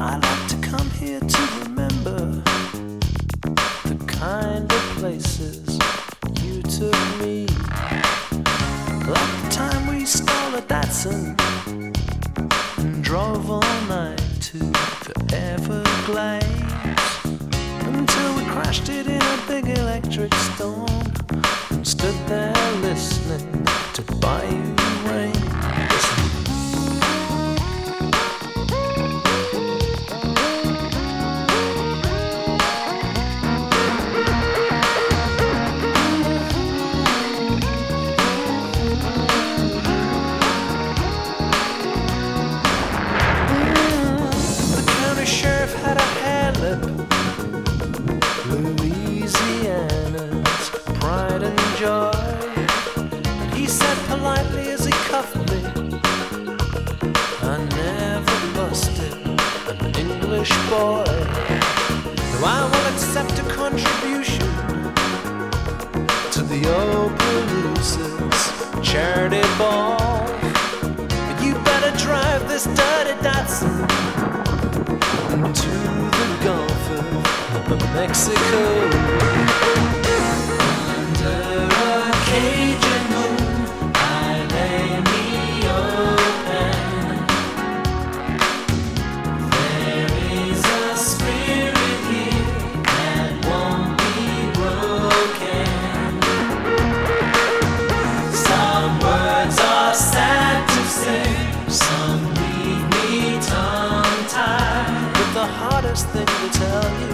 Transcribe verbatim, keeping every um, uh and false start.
I like to come here to remember the kind of places you took me. Like the time we stole a Datsun and drove all night to the Everglades, until we crashed it in a big electric storm and stood there listening to Bayou Rain. Had a hair lip, Louisiana's pride and joy. And he said politely as he cuffed me, I never busted an English boy. Now I will accept a contribution to the Opelousas charity ball, but you better drive this dirty Datsun to the Gulf of Mexico. Under a Cajun moon, I lay me open. There is a spirit here that won't be broken. Some words are sad to say, some leave me tongue-tied. The hardest thing to tell you